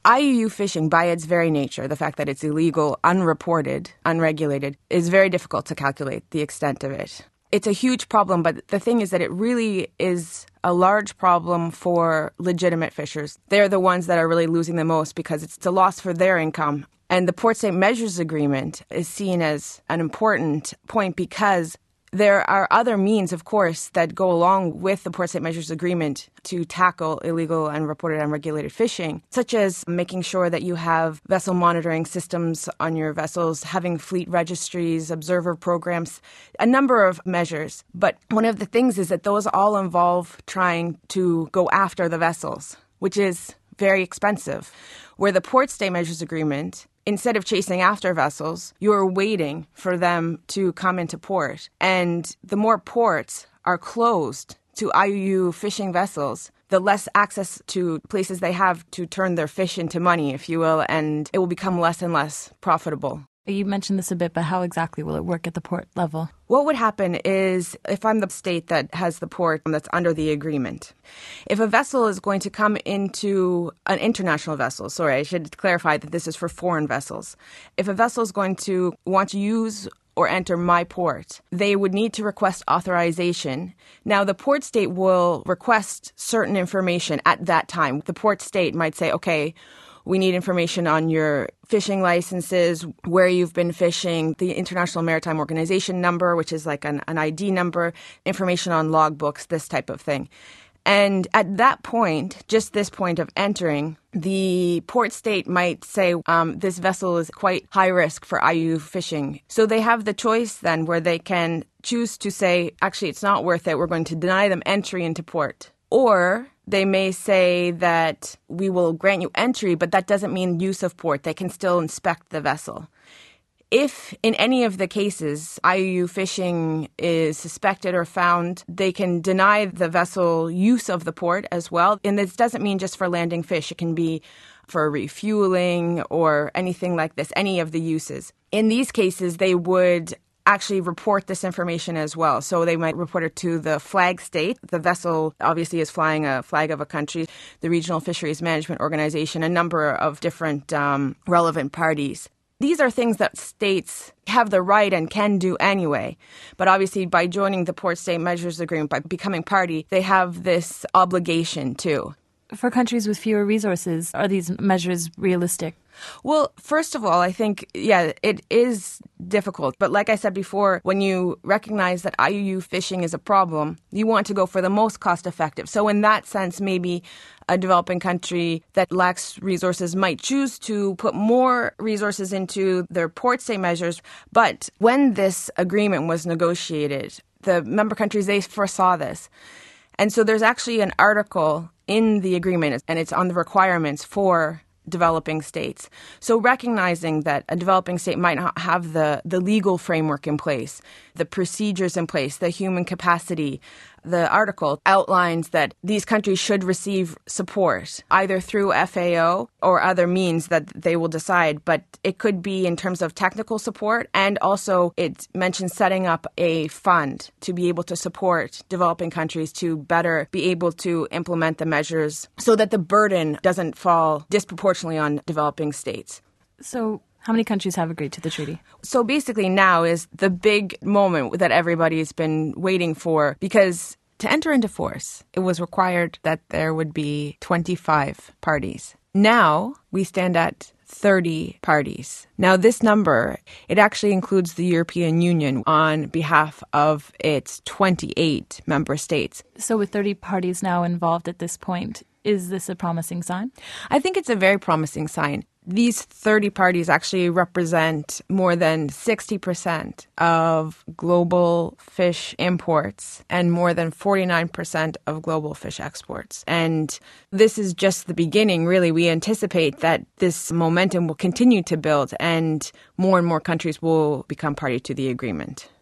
IUU fishing, by its very nature, the fact that it's illegal, unreported, unregulated, is very difficult to calculate the extent of it. It's a huge problem, but the thing is that it really is a large problem for legitimate fishers. They're the ones that are really losing the most because it's a loss for their income. And the Port State Measures Agreement is seen as an important point because there are other means, of course, that go along with the Port State Measures Agreement to tackle illegal, unreported, unregulated fishing, such as making sure that you have vessel monitoring systems on your vessels, having fleet registries, observer programs, a number of measures. But one of the things is that those all involve trying to go after the vessels, which is very expensive. Where the Port State Measures Agreement, instead of chasing after vessels, you're waiting for them to come into port. And the more ports are closed to IUU fishing vessels, the less access to places they have to turn their fish into money, if you will, and it will become less and less profitable. You mentioned this a bit, but how exactly will it work at the port level? What would happen is, if I'm the state that has the port that's under the agreement, if a vessel is going to come into an international vessel, sorry, I should clarify that this is for foreign vessels. If a vessel is going to want to use or enter my port, they would need to request authorization. Now, the port state will request certain information at that time. The port state might say, okay, we need information on your fishing licenses, where you've been fishing, the International Maritime Organization number, which is like an ID number, information on logbooks, this type of thing. And at that point, just this point of entering, the port state might say this vessel is quite high risk for IUU fishing. So they have the choice then where they can choose to say, actually, it's not worth it. We're going to deny them entry into port. Or they may say that we will grant you entry, but that doesn't mean use of port. They can still inspect the vessel. If in any of the cases IUU fishing is suspected or found, they can deny the vessel use of the port as well. And this doesn't mean just for landing fish. It can be for refueling or anything like this, any of the uses. In these cases, they would actually report this information as well. So they might report it to the flag state. The vessel obviously is flying a flag of a country, the Regional Fisheries Management Organization, a number of different relevant parties. These are things that states have the right and can do anyway. But obviously by joining the Port State Measures Agreement, by becoming party, they have this obligation too. For countries with fewer resources, are these measures realistic? Well, first of all, I think, it is difficult. But like I said before, when you recognize that IUU fishing is a problem, you want to go for the most cost effective. So in that sense, maybe a developing country that lacks resources might choose to put more resources into their port state measures. But when this agreement was negotiated, the member countries, they foresaw this. And so there's actually an article in the agreement, and it's on the requirements for developing states. So recognizing that a developing state might not have the legal framework in place, the procedures in place, the human capacity, the article outlines that these countries should receive support either through FAO or other means that they will decide. But it could be in terms of technical support, and also it mentions setting up a fund to be able to support developing countries to better be able to implement the measures so that the burden doesn't fall disproportionately on developing states. So how many countries have agreed to the treaty? So basically now is the big moment that everybody's been waiting for, because to enter into force, it was required that there would be 25 parties. Now we stand at 30 parties. Now this number, it actually includes the European Union on behalf of its 28 member states. So with 30 parties now involved at this point, is this a promising sign? I think it's a very promising sign. These 30 parties actually represent more than 60% of global fish imports and more than 49% of global fish exports. And this is just the beginning, really. We anticipate that this momentum will continue to build and more countries will become party to the agreement.